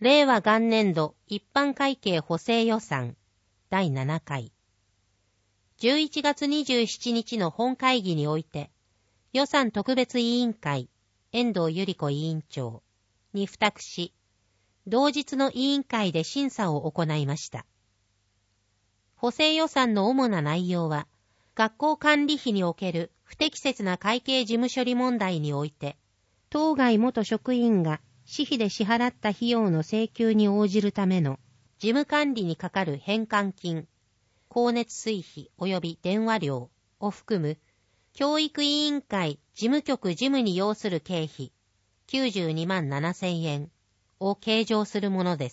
令和元年度一般会計補正予算第7回。11月27日の本会議において、予算特別委員会、遠藤百合子委員長に付託し、同日の委員会で審査を行いました。補正予算の主な内容は、学校管理費における不適切な会計事務処理問題において、当該元職員が私費で支払った費用の請求に応じるための事務管理にかかる返還金、光熱水費及び電話料を含む教育委員会事務局事務に要する経費92万7000円を計上するものです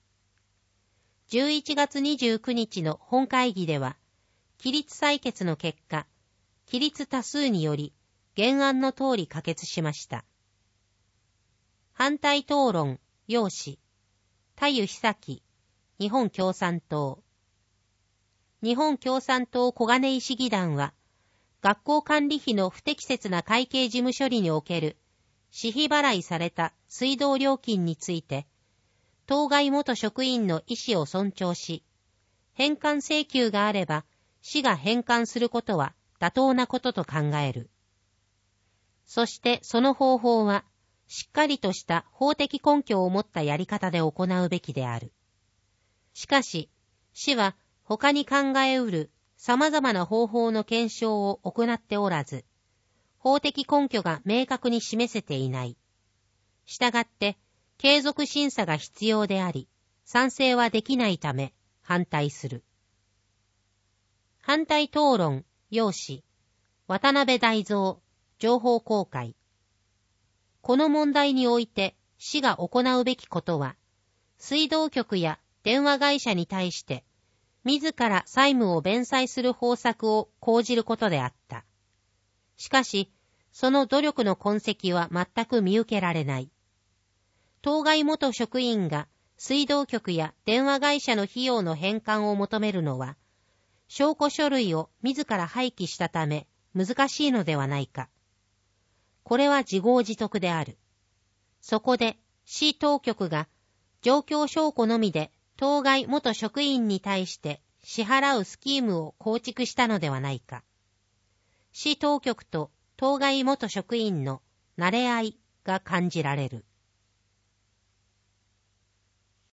。11月29日の本会議では、起立採決の結果、起立多数により原案の通り可決しました。反対討論、要旨、田湯久樹、日本共産党。日本共産党小金井市議団は、学校管理費の不適切な会計事務処理における、私費払いされた水道料金について、当該元職員の意思を尊重し、返還請求があれば、市が返還することは妥当なことと考える。そしてその方法は、しっかりとした法的根拠を持ったやり方で行うべきである。しかし、市は他に考えうる様々な方法の検証を行っておらず、法的根拠が明確に示せていない。したがって、継続審査が必要であり、賛成はできないため、反対する。反対討論、要旨、渡辺大蔵、情報公開。この問題において市が行うべきことは、水道局や電話会社に対して、自ら債務を弁済する方策を講じることであった。しかし、その努力の痕跡は全く見受けられない。当該元職員が水道局や電話会社の費用の返還を求めるのは、証拠書類を自ら廃棄したため難しいのではないか。これは自業自得である。そこで市当局が状況証拠のみで当該元職員に対して支払うスキームを構築したのではないか。市当局と当該元職員の馴れ合いが感じられる。